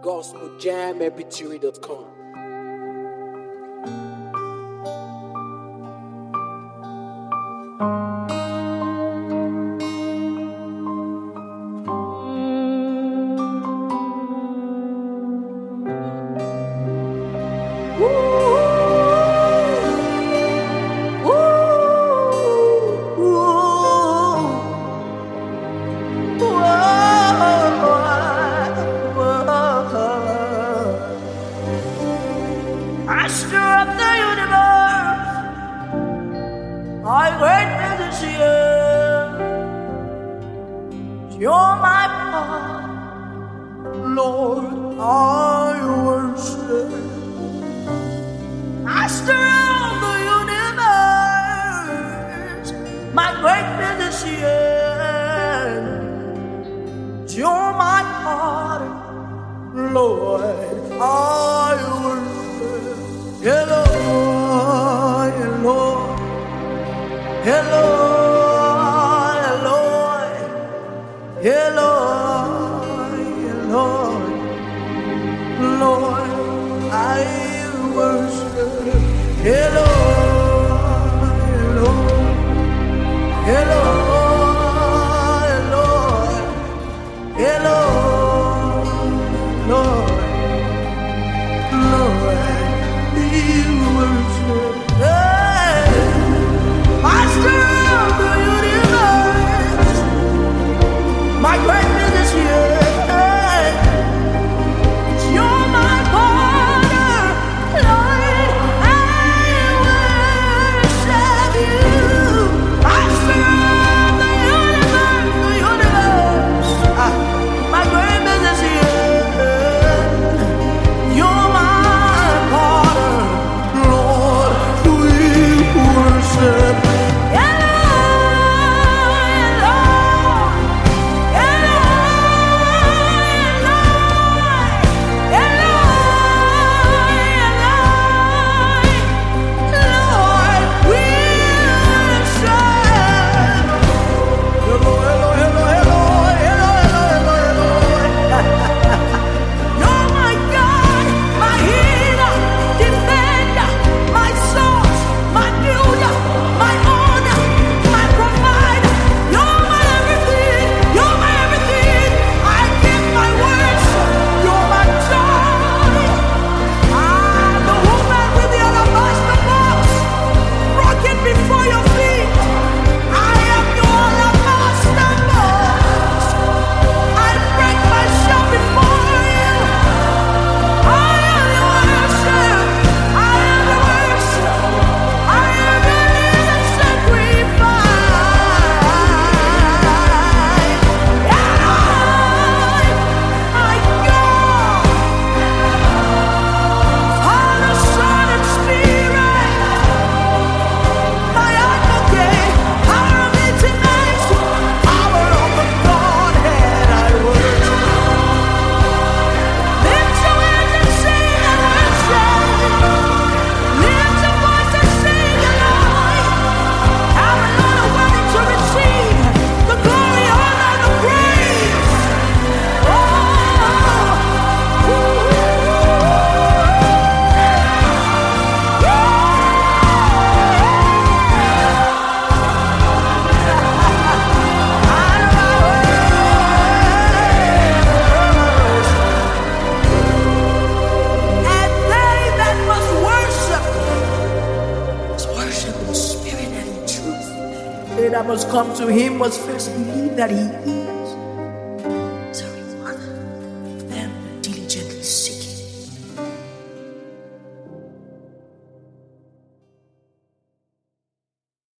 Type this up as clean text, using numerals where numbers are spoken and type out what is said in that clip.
gospeljammpg.com. Master of the universe, my great physician, you're my God, Lord, I worship. Master of the universe, my great physician, you're my God, Lord, I worship. Hello, hello, hello, hello, hello, hello, Lord, I worship. Hello, hello, hello, hello, hello, Lord. Master of the universe, my greatness is here. You're my Father, Lord, I worship you. Master of the universe, my greatness is here. You're my Father, Lord, we worship. They that must come to him must first believe that he is,